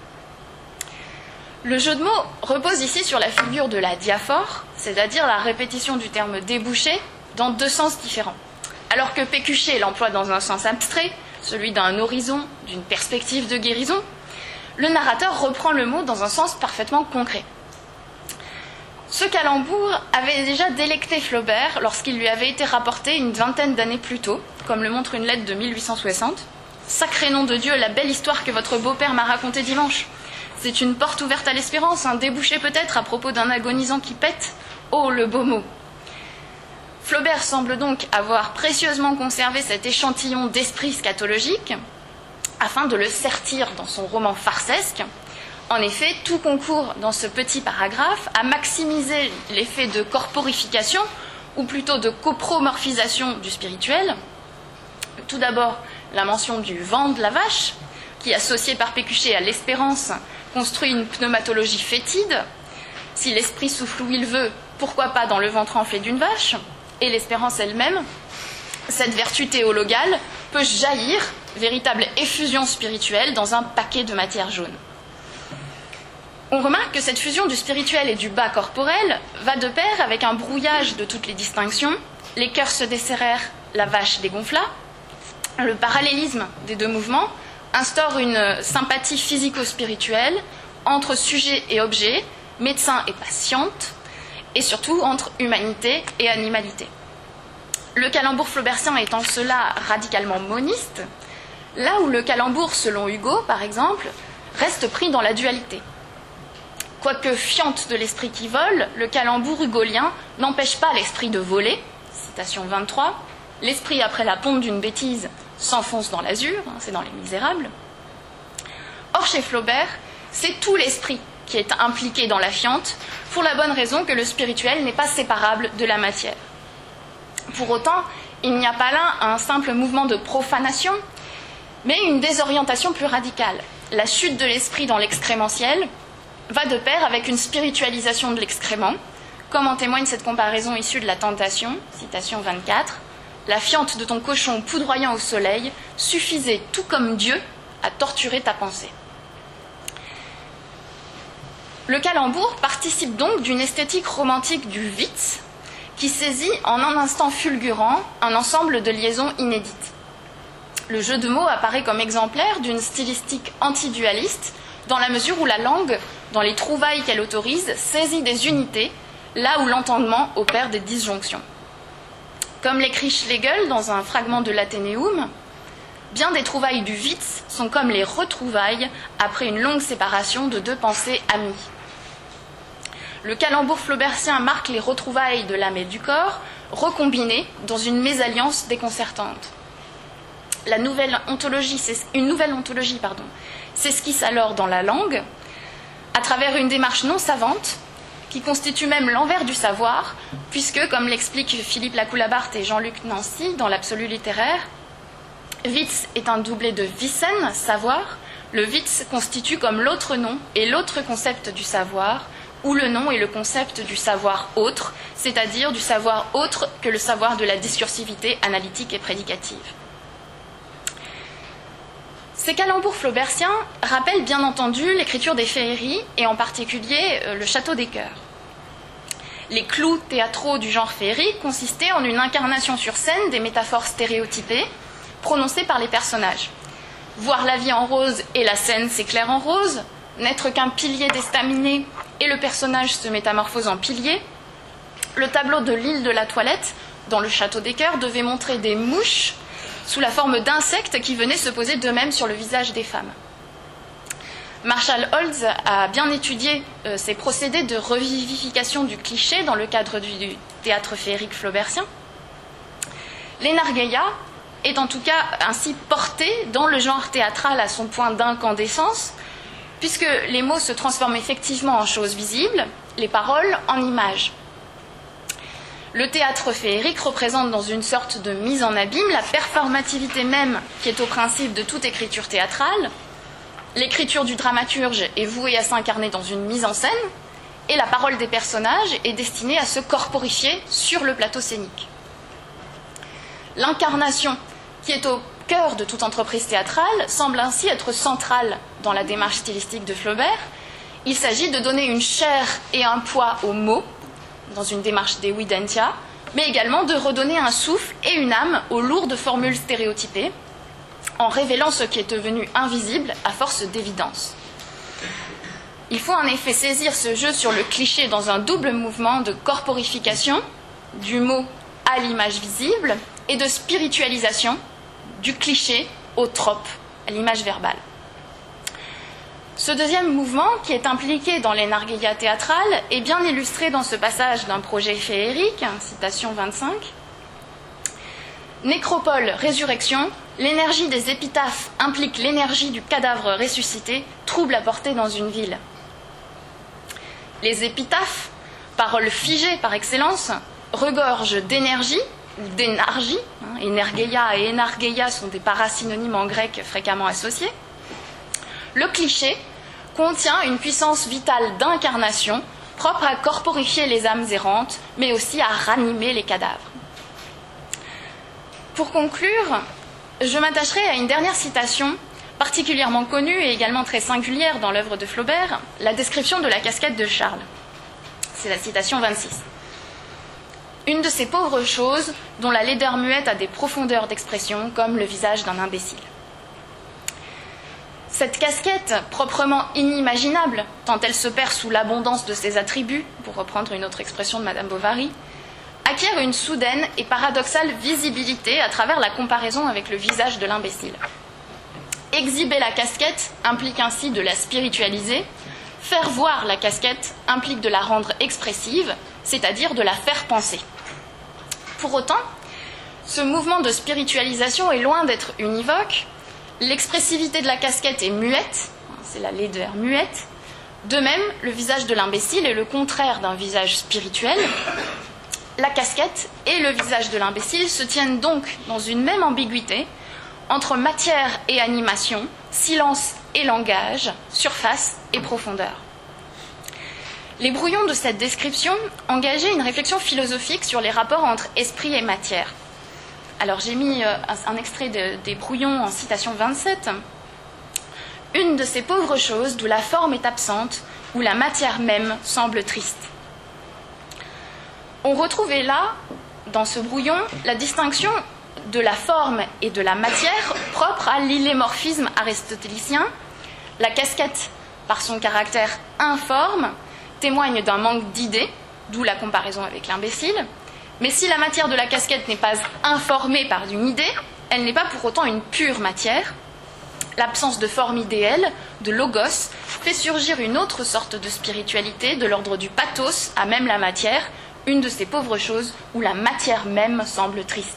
Le jeu de mots repose ici sur la figure de la diaphore, c'est-à-dire la répétition du terme débouché dans deux sens différents. Alors que Pécuchet l'emploie dans un sens abstrait, celui d'un horizon, d'une perspective de guérison, le narrateur reprend le mot dans un sens parfaitement concret. Ce calembour avait déjà délecté Flaubert lorsqu'il lui avait été rapporté une vingtaine d'années plus tôt, comme le montre une lettre de 1860. « Sacré nom de Dieu, la belle histoire que votre beau-père m'a racontée dimanche. C'est une porte ouverte à l'espérance, un débouché peut-être à propos d'un agonisant qui pète. Oh, le beau mot !» Flaubert semble donc avoir précieusement conservé cet échantillon d'esprit scatologique afin de le sertir dans son roman farsesque. En effet, tout concourt dans ce petit paragraphe à maximiser l'effet de corporification, ou plutôt de copromorphisation du spirituel. Tout d'abord, la mention du vent de la vache, qui, associé par Pécuchet à l'espérance, construit une pneumatologie fétide. Si l'esprit souffle où il veut, pourquoi pas dans le ventre enflé d'une vache? Et l'espérance elle-même, cette vertu théologale, peut jaillir, véritable effusion spirituelle, dans un paquet de matière jaune. On remarque que cette fusion du spirituel et du bas corporel va de pair avec un brouillage de toutes les distinctions. Les cœurs se desserrèrent, la vache dégonfla. Le parallélisme des deux mouvements instaure une sympathie physico-spirituelle entre sujet et objet, médecin et patiente, et surtout entre humanité et animalité. Le calembour flaubertien est en cela radicalement moniste, là où le calembour, selon Hugo par exemple, reste pris dans la dualité. Quoique fiante de l'esprit qui vole, le calembour hugolien n'empêche pas l'esprit de voler. Citation 23. L'esprit, après la pompe d'une bêtise, s'enfonce dans l'azur, c'est dans Les Misérables. Or, chez Flaubert, c'est tout l'esprit qui est impliqué dans la fiente, pour la bonne raison que le spirituel n'est pas séparable de la matière. Pour autant, il n'y a pas là un simple mouvement de profanation, mais une désorientation plus radicale. La chute de l'esprit dans l'excrémentiel va de pair avec une spiritualisation de l'excrément, comme en témoigne cette comparaison issue de la Tentation, citation 24. « La fiente de ton cochon poudroyant au soleil suffisait, tout comme Dieu, à torturer ta pensée. » Le calembour participe donc d'une esthétique romantique du Witz, qui saisit en un instant fulgurant un ensemble de liaisons inédites. Le jeu de mots apparaît comme exemplaire d'une stylistique antidualiste, dans la mesure où la langue, dans les trouvailles qu'elle autorise, saisit des unités, là où l'entendement opère des disjonctions. Comme l'écrit Schlegel dans un fragment de l'Athénéum, bien des trouvailles du Witz sont comme les retrouvailles après une longue séparation de deux pensées amies. Le calembour flaubertien marque les retrouvailles de l'âme et du corps, recombinées dans une mésalliance déconcertante. Une nouvelle ontologie s'esquisse alors dans la langue, à travers une démarche non savante, qui constitue même l'envers du savoir, puisque, comme l'expliquent Philippe Lacoue-Labarthe et Jean-Luc Nancy dans l'Absolu littéraire, Witz est un doublé de Wissen, savoir. Le Witz constitue comme l'autre nom et l'autre concept du savoir, où le nom est le concept du savoir autre, c'est-à-dire du savoir autre que le savoir de la discursivité analytique et prédicative. Ces calembours flaubertiens rappellent bien entendu l'écriture des féeries et en particulier le Château des Cœurs. Les clous théâtraux du genre féerique consistaient en une incarnation sur scène des métaphores stéréotypées prononcées par les personnages. Voir la vie en rose et la scène s'éclaire en rose, n'être qu'un pilier d'estaminet et le personnage se métamorphose en pilier. Le tableau de l'île de la Toilette, dans le Château des Cœurs, devait montrer des mouches sous la forme d'insectes qui venaient se poser d'eux-mêmes sur le visage des femmes. Marshall Olds a bien étudié ces procédés de revivification du cliché dans le cadre du théâtre féerique flaubertien. L'Enargeia est en tout cas ainsi porté dans le genre théâtral à son point d'incandescence, puisque les mots se transforment effectivement en choses visibles, les paroles en images. Le théâtre féerique représente dans une sorte de mise en abîme la performativité même qui est au principe de toute écriture théâtrale. l'écriture du dramaturge est vouée à s'incarner dans une mise en scène, et la parole des personnages est destinée à se corporifier sur le plateau scénique. L'incarnation, qui est au cœur de toute entreprise théâtrale, semble ainsi être centrale dans la démarche stylistique de Flaubert. Il s'agit de donner une chair et un poids aux mots, dans une démarche d'evidentia, mais également de redonner un souffle et une âme aux lourdes formules stéréotypées, en révélant ce qui est devenu invisible à force d'évidence. Il faut en effet saisir ce jeu sur le cliché dans un double mouvement de corporification, du mot à l'image visible, et de spiritualisation, du cliché au trope, à l'image verbale. Ce deuxième mouvement, qui est impliqué dans l'énargueilla théâtrale, est bien illustré dans ce passage d'un projet féerique, citation 25. Nécropole, résurrection, l'énergie des épitaphes implique l'énergie du cadavre ressuscité, trouble à porter dans une ville. Les épitaphes, paroles figées par excellence, regorgent d'énergie, ou d'énargie. Energeia et enargeia sont des parasynonymes en grec fréquemment associés. Le cliché contient une puissance vitale d'incarnation, propre à corporifier les âmes errantes, mais aussi à ranimer les cadavres. Pour conclure, je m'attacherai à une dernière citation, particulièrement connue et également très singulière dans l'œuvre de Flaubert, la description de la casquette de Charles. C'est la citation 26. Une de ces pauvres choses dont la laideur muette a des profondeurs d'expression, comme le visage d'un imbécile. Cette casquette, proprement inimaginable, tant elle se perd sous l'abondance de ses attributs, pour reprendre une autre expression de Madame Bovary, acquiert une soudaine et paradoxale visibilité à travers la comparaison avec le visage de l'imbécile. Exhiber la casquette implique ainsi de la spiritualiser, faire voir la casquette implique de la rendre expressive, c'est-à-dire de la faire penser. Pour autant, ce mouvement de spiritualisation est loin d'être univoque. L'expressivité de la casquette est muette, c'est la laideur muette. De même, le visage de l'imbécile est le contraire d'un visage spirituel. La casquette et le visage de l'imbécile se tiennent donc dans une même ambiguïté entre matière et animation, silence et langage, surface et profondeur. Les brouillons de cette description engageaient une réflexion philosophique sur les rapports entre esprit et matière. Alors j'ai mis un extrait des brouillons en citation 27. Une de ces pauvres choses d'où la forme est absente, où la matière même semble triste. On retrouvait là, dans ce brouillon, la distinction de la forme et de la matière propre à l'illémorphisme aristotélicien. La casquette, par son caractère informe, témoigne d'un manque d'idées, d'où la comparaison avec l'imbécile. Mais si la matière de la casquette n'est pas informée par une idée, elle n'est pas pour autant une pure matière. L'absence de forme idéale, de logos, fait surgir une autre sorte de spiritualité, de l'ordre du pathos, à même la matière, une de ces pauvres choses où la matière même semble triste.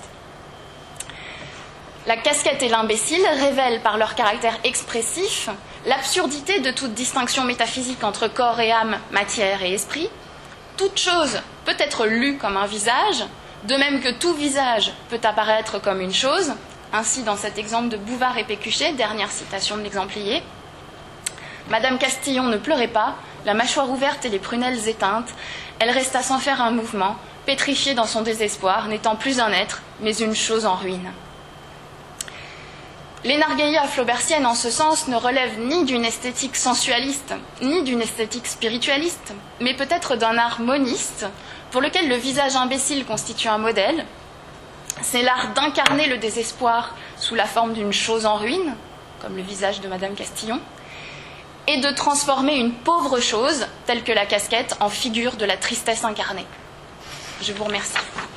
La casquette et l'imbécile révèlent par leur caractère expressif l'absurdité de toute distinction métaphysique entre corps et âme, matière et esprit. Toute chose peut être lue comme un visage, de même que tout visage peut apparaître comme une chose. Ainsi, dans cet exemple de Bouvard et Pécuchet, dernière citation de l'exemplier, Madame Castillon ne pleurait pas, la mâchoire ouverte et les prunelles éteintes. Elle resta sans faire un mouvement, pétrifiée dans son désespoir, n'étant plus un être, mais une chose en ruine. L'énargueilla flaubertienne, en ce sens, ne relève ni d'une esthétique sensualiste, ni d'une esthétique spiritualiste, mais peut-être d'un art moniste, pour lequel le visage imbécile constitue un modèle. C'est l'art d'incarner le désespoir sous la forme d'une chose en ruine, comme le visage de Madame Castillon, et de transformer une pauvre chose, telle que la casquette, en figure de la tristesse incarnée. Je vous remercie.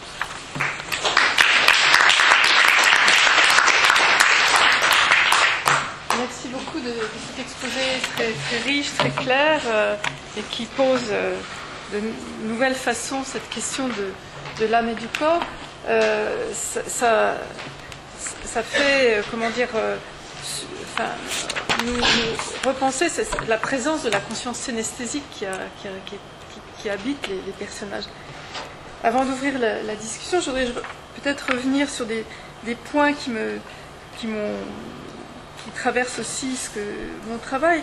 Merci beaucoup de cet exposé très, très riche, très clair, et qui pose de nouvelles façons cette question de l'âme et du corps. Ça fait, nous repenser la présence de la conscience synesthésique qui habite les personnages. Avant d'ouvrir la discussion, je voudrais peut-être revenir sur des points qui m'ont traverse aussi mon travail.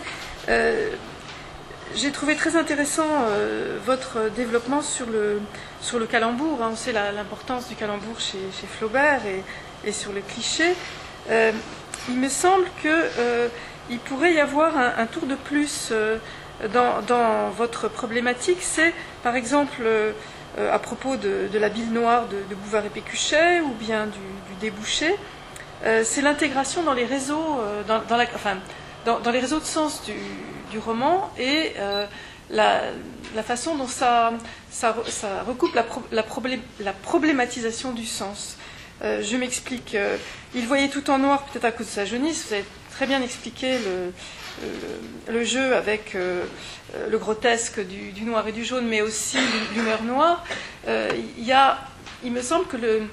J'ai trouvé très intéressant votre développement sur le calembour. On sait l'importance du calembour chez Flaubert et sur le cliché. Il me semble qu'il pourrait y avoir un tour de plus dans votre problématique. C'est par exemple à propos de la bile noire de Bouvard et Pécuchet ou bien du débouché. C'est l'intégration dans les réseaux, dans les réseaux de sens du roman et la façon dont ça recoupe la problématisation du sens. Je m'explique. Il voyait tout en noir, peut-être à cause de sa jaunisse. Vous avez très bien expliqué le jeu avec le grotesque du noir et du jaune, mais aussi l'humeur noire. Il me semble que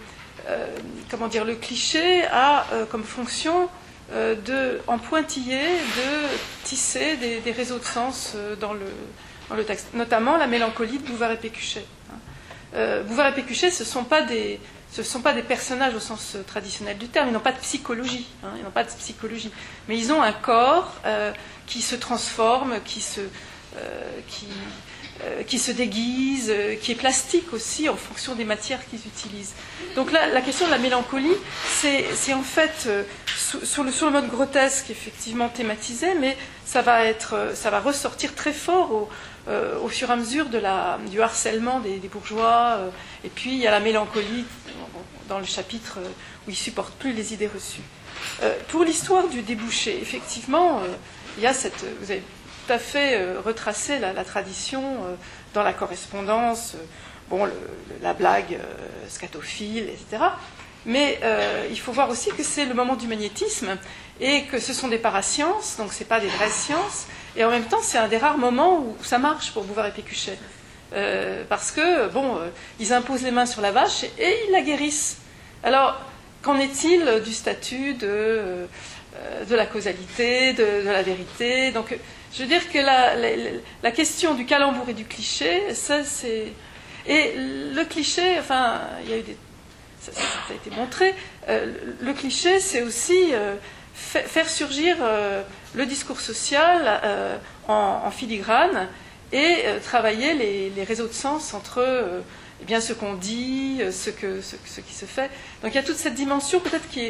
le cliché a comme fonction en pointillé de tisser des réseaux de sens dans le texte, notamment la mélancolie de Bouvard et Pécuchet. Bouvard et Pécuchet, ce ne sont pas des personnages au sens traditionnel du terme, ils n'ont pas de psychologie, mais ils ont un corps qui se transforme, qui se déguise, qui est plastique aussi en fonction des matières qu'ils utilisent. Donc là, la question de la mélancolie, c'est en fait sur le mode grotesque effectivement thématisé, mais ça va ressortir très fort au fur et à mesure du harcèlement des bourgeois. Et puis il y a la mélancolie dans le chapitre où ils ne supportent plus les idées reçues. Pour l'histoire du débouché, effectivement, il y a vous avez tout à fait retracé la tradition dans la correspondance, la blague scatophile, etc. Mais il faut voir aussi que c'est le moment du magnétisme et que ce sont des parasciences, donc ce n'est pas des vraies sciences. Et en même temps, c'est un des rares moments où ça marche pour Bouvard et Pécuchet. Parce que, ils imposent les mains sur la vache et ils la guérissent. Alors, qu'en est-il du statut de la causalité, de la vérité? Donc, je veux dire que la question du calembour et du cliché, ça c'est... Et le cliché, enfin, il y a eu ça a été montré, le cliché, c'est aussi faire surgir le discours social en filigrane et travailler les réseaux de sens entre ce qu'on dit, ce qui se fait. Donc il y a toute cette dimension peut-être qui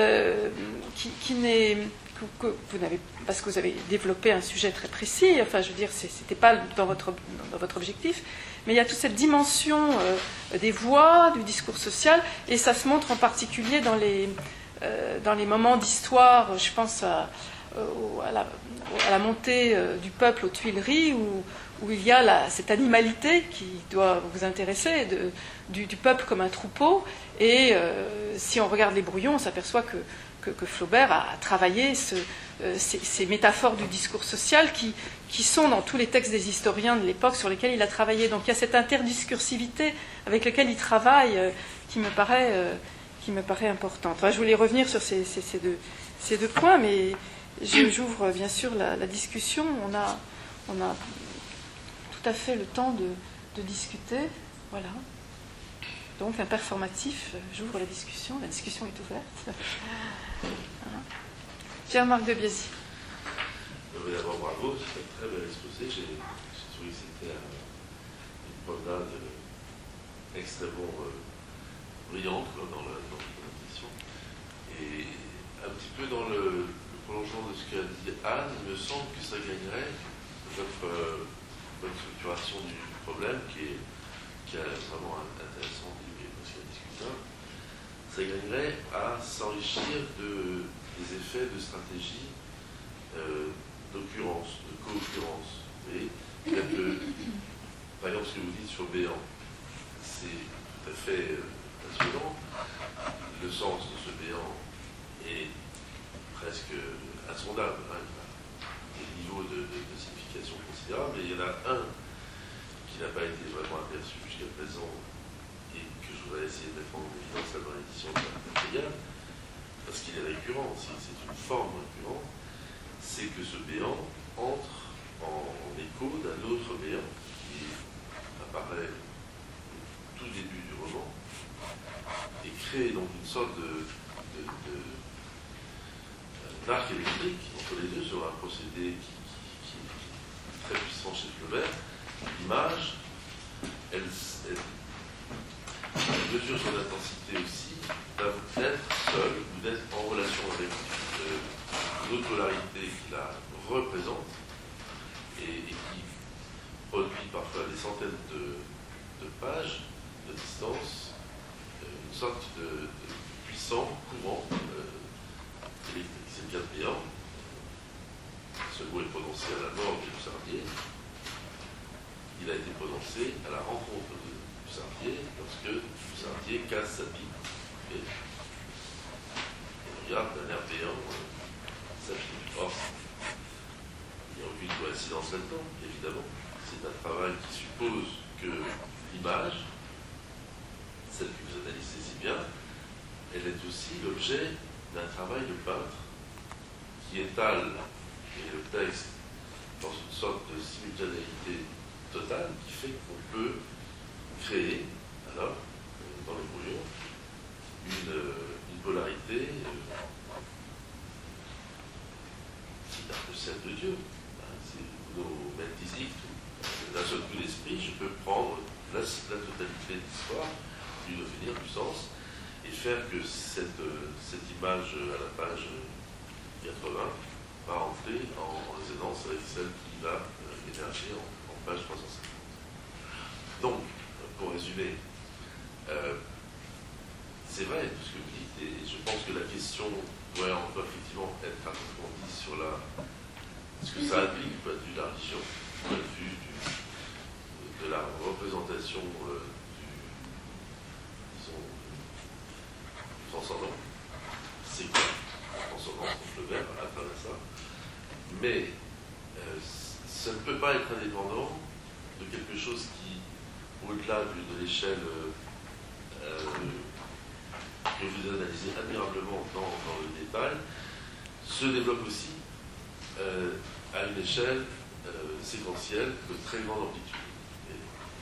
n'est... que vous n'avez, parce que vous avez développé un sujet très précis, enfin je veux dire, c'était pas dans votre objectif, mais il y a toute cette dimension des voix, du discours social, et ça se montre en particulier dans les moments d'histoire, je pense à la montée du peuple aux Tuileries, où il y a cette animalité qui doit vous intéresser, du peuple comme un troupeau, et si on regarde les brouillons, on s'aperçoit que Flaubert a travaillé ces métaphores du discours social qui sont dans tous les textes des historiens de l'époque sur lesquels il a travaillé. Donc il y a cette interdiscursivité avec laquelle il travaille qui me paraît importante. Enfin, je voulais revenir sur ces deux points, mais j'ouvre bien sûr la discussion. On a tout à fait le temps de discuter. Voilà. Donc, un performatif, j'ouvre la discussion est ouverte. Voilà. Pierre-Marc de Biasy. D'abord, bravo, c'était un très bel exposé. J'ai trouvé que c'était une promenade extrêmement brillante dans la présentation. Et un petit peu dans le prolongement de ce qu'a dit Anne, il me semble que ça gagnerait votre structuration du problème qui est vraiment intéressant. Ça gagnerait à s'enrichir des effets de stratégie d'occurrence, de co-occurrence. Par exemple, ce que vous dites sur Béant, c'est tout à fait passionnant. Le sens de ce Béant est presque insondable. Il y a des niveaux de signification considérables, mais il y en a un qui n'a pas été vraiment aperçu jusqu'à présent, et que je voudrais essayer de mettre en évidence dans l'édition de Martin, parce qu'il est récurrent aussi, c'est une forme récurrente, c'est que ce béant entre en écho d'un autre béant qui apparaît au tout début du roman et crée donc une sorte l'arc électrique, entre les deux, sur un procédé qui est très puissant chez Flaubert. L'image, elle mesure son intensité aussi d'être seul ou d'être en relation avec une autre polarité qui la représente et qui produit parfois des centaines de pages de distance, une sorte de puissant courant électrique. C'est bien béant. Ce mot est prononcé à la mort de Dussardier. Il a été prononcé à la rencontre de Dussardier lorsque Dussardier casse sa pipe et regarde d'un air béant sa pipe. Or, il n'y a aucune coïncidence là-dedans, évidemment. C'est un travail qui suppose que l'image, celle que vous analysez si bien, elle est aussi l'objet d'un travail de peintre qui étale et le texte dans une sorte de simultanéité totale qui fait qu'on peut créer, alors, dans le brouillon, une polarité qui est un peu celle de Dieu. C'est nos métaphysiques, d'un seul coup d'esprit, je peux prendre la totalité de l'histoire, du devenir, du sens, et faire que cette image à la page 80 va entrer en résonance avec celle qui va émerger en page 350. Donc, pour résumer, c'est vrai tout ce que vous dites, et je pense que la question doit effectivement être approfondie sur ce que ça implique du point de vue de la religion, du point de vue de la représentation du transcendant. C'est quoi le transcendant pour Flaubert à travers ça? Mais ça ne peut pas être indépendant de quelque chose qui, au-delà de l'échelle que vous analysez admirablement dans le détail, se développe aussi à une échelle séquentielle de très grande amplitude. Et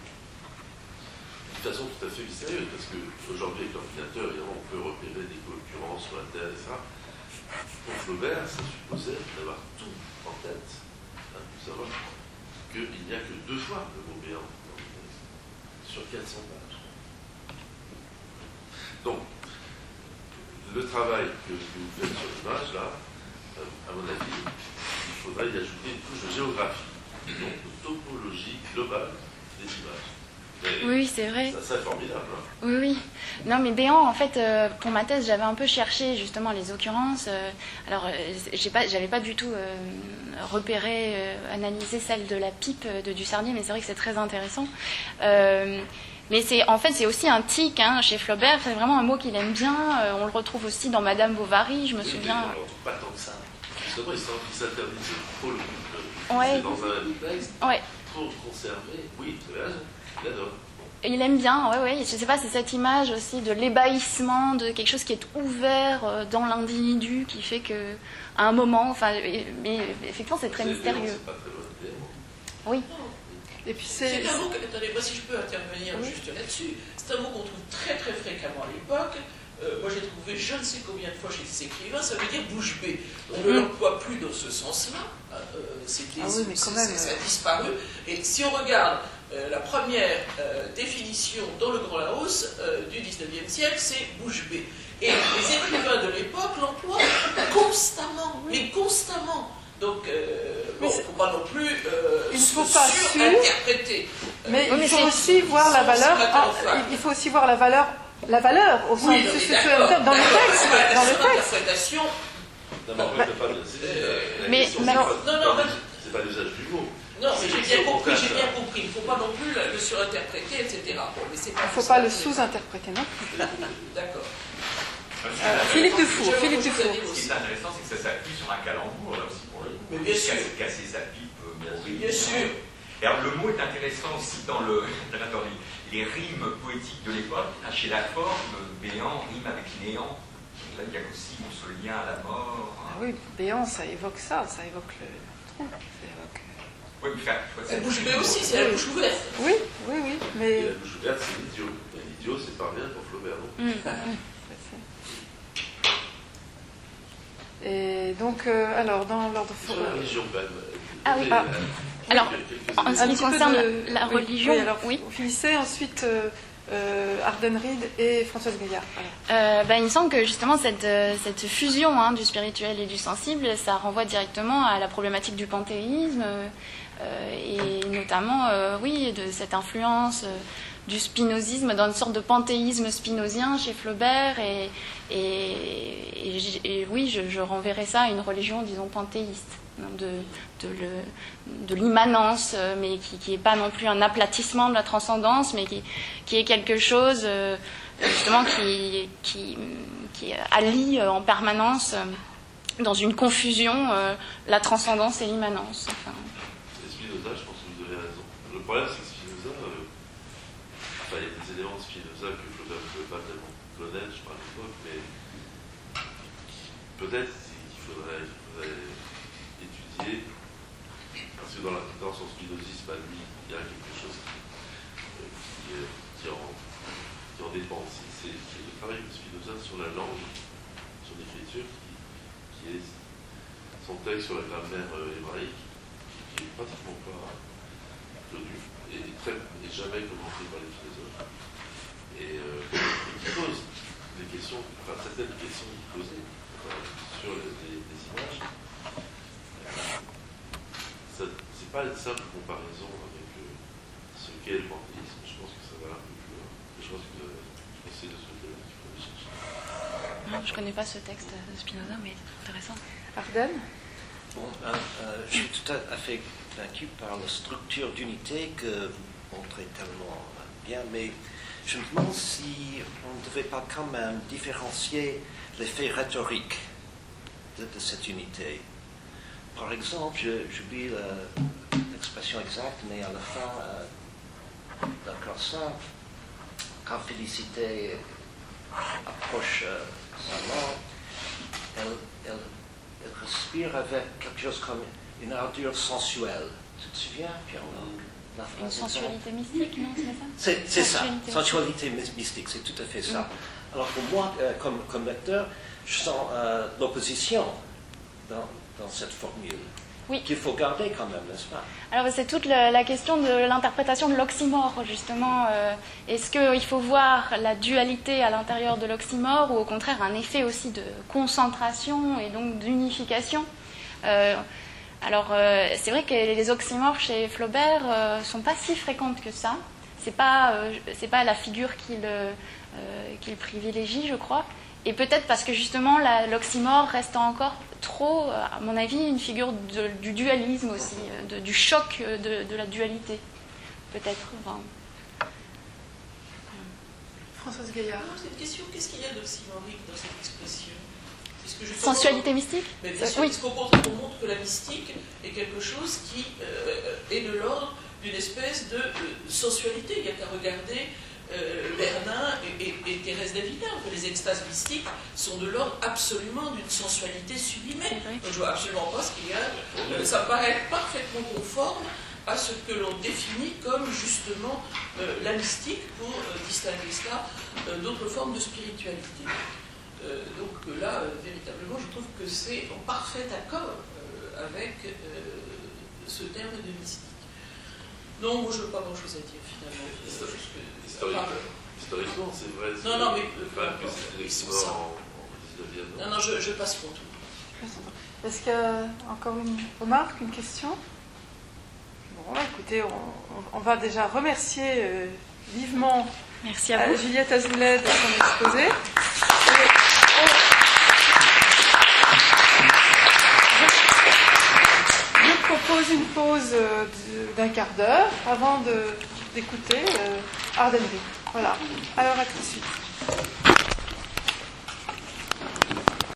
de façon tout à fait mystérieuse, parce qu'aujourd'hui, avec l'ordinateur, évidemment, on peut repérer des concurrences sur la Terre, etc. Pour Flaubert, ça supposait d'avoir tout en tête, pour savoir qu'il n'y a que 2 fois le mot béant dans le texte, sur 400 pages. Donc, le travail que vous faites sur l'image, là, à mon avis, il faudrait y ajouter une couche de géographie, donc de topologie globale des images. Oui, c'est vrai. Ça serait formidable. Hein. Oui, oui. Non, mais béant, en fait, pour ma thèse, j'avais un peu cherché justement les occurrences. Alors, j'avais pas du tout repéré, analysé celle de la pipe de Dussardier, mais c'est vrai que c'est très intéressant. Mais c'est aussi un tic chez Flaubert. C'est vraiment un mot qu'il aime bien. On le retrouve aussi dans Madame Bovary, je me souviens. Mais on ne retrouve pas tant que ça. Justement, il s'interdit trop le ouais. dans un même texte ouais. pour conserver. Oui, vous avez raison. Il adore. Il aime bien, oui. Je sais pas, c'est cette image aussi de l'ébahissement, de quelque chose qui est ouvert dans l'individu, qui fait que, à un moment, mais effectivement, c'est très mystérieux. C'est pas très loin. Oui. Et puis c'est un mot que, attendez, moi si je peux intervenir juste là-dessus, c'est un mot qu'on trouve très très fréquemment à l'époque. Moi j'ai trouvé je ne sais combien de fois chez ces écrivains, ça veut dire bouche bée. On ne l'emploie plus dans ce sens-là, ça a disparu. Et si on regarde la première définition dans le Grand Larousse du 19e siècle, c'est bouche bée. Et les écrivains de l'époque l'emploient constamment, mais constamment. Donc, il ne faut pas non plus surinterpréter. Mais il faut aussi voir la valeur. Il faut aussi voir la valeur au sens de ce dans le texte. Dans le texte. Mais non, c'est pas l'usage du mot. Non, mais j'ai bien compris. Il ne faut pas non plus le surinterpréter, etc. Bon, mais il ne faut pas le sous-interpréter non plus. D'accord. Philippe Dufour. Ce qui est intéressant, c'est que ça s'appuie sur un calembour, là aussi, pour lui. Mais bien sûr. Casser sa pipe, bien sûr. Et alors, le mot est intéressant aussi dans les rimes poétiques de l'époque. Chez Lafort, le béant rime avec néant. Là, il y a aussi ce lien à la mort. Ah oui, béant, ça évoque ça évoque le trou. Oui, la bouche bée aussi, c'est la bouche ouverte. Oui, mais... Et la bouche ouverte, c'est l'idiot. L'idiot, c'est pas bien pour Flaubert, non Et donc, alors, dans l'ordre... Sur la religion, quand même. Ah oui. Alors, en ce qui concerne la religion, oui. Vous finissez ensuite Arden Reed et Françoise Gaillard. Voilà. Il me semble que justement cette fusion du spirituel et du sensible, ça renvoie directement à la problématique du panthéisme et notamment, de cette influence du spinozisme dans une sorte de panthéisme spinozien chez Flaubert et oui, je renverrais ça à une religion, disons, panthéiste. De l'immanence, mais qui n'est pas non plus un aplatissement de la transcendance, mais qui est quelque chose justement qui allie en permanence dans une confusion la transcendance et l'immanence. Enfin. Et Spinoza, je pense que vous avez raison. Le problème, c'est que Spinoza, il y a des éléments de Spinoza que Flaubert ne pouvait pas tellement connaître, je parle à l'époque, mais peut-être qu'il faudrait étudier, parce que dans son spinozisme à lui, il y a quelque chose qui en dépend. C'est le travail de Spinoza sur la langue, sur l'écriture, qui est son texte sur la grammaire hébraïque, qui n'est pratiquement pas connu, et jamais commenté par les philosophes, et qui pose des questions, certaines questions qu'il posait sur les images. C'est pas une simple comparaison avec ce qu'est le panthéisme. Je pense que ça va un peu plus loin. Je pense que c'est de ce que tu peux chercher. Non, je ne connais pas ce texte de Spinoza, mais c'est intéressant. Arden ? Bon, je suis tout à fait vaincu par la structure d'unité que vous montrez tellement bien, mais je me demande si on ne devait pas quand même différencier l'effet rhétorique de cette unité. Par exemple, j'oublie l'expression exacte, mais à la fin, d'accord, ça, quand Félicité approche sa mort, elle respire avec quelque chose comme une ardeur sensuelle. Tu te souviens, Pierre-Marc? Une sensualité mystique, non, c'est ça? C'est ça, sensualité mystique, c'est tout à fait ça. Alors pour moi, comme lecteur, je sens l'opposition dans cette formule, oui, qu'il faut garder quand même, n'est-ce pas? Alors c'est toute la question de l'interprétation de l'oxymore, justement. Est-ce qu'il faut voir la dualité à l'intérieur de l'oxymore ou au contraire un effet aussi de concentration et donc d'unification? Alors c'est vrai que les oxymores chez Flaubert sont pas si fréquentes que ça. C'est pas la figure qu'il privilégie, je crois. Et peut-être parce que justement l'oxymore reste encore trop, à mon avis, une figure du dualisme aussi, du choc de la dualité, peut-être. Enfin. Françoise Gaillard. C'est une question, qu'est-ce qu'il y a d'oxymorique dans cette expression? Sensualité mystique? Mais bien sûr, oui. parce qu'au contraire, on montre que la mystique est quelque chose qui est de l'ordre d'une espèce de sensualité. Il n'y a qu'à regarder Bernin et Thérèse d'Avila, que les extases mystiques sont de l'ordre absolument d'une sensualité sublimée. Donc je ne vois absolument pas ce qu'il y a. Ça me paraît parfaitement conforme à ce que l'on définit comme justement la mystique pour distinguer cela d'autres formes de spiritualité. Donc là, véritablement, je trouve que c'est en parfait accord avec ce terme de mystique. Non, moi je n'ai pas grand-chose à dire finalement. Historiquement, c'est vrai. Non, mais. Que c'était l'export en 19e. Non, je passe mon tour. Est-ce qu'il y a encore une remarque, une question? Bon, écoutez, on va déjà remercier vivement Merci à vous. Juliette Azoulay de son exposé. Je propose une pause d'un quart d'heure avant d'écouter Arden Reed. Voilà. Alors à tout de suite.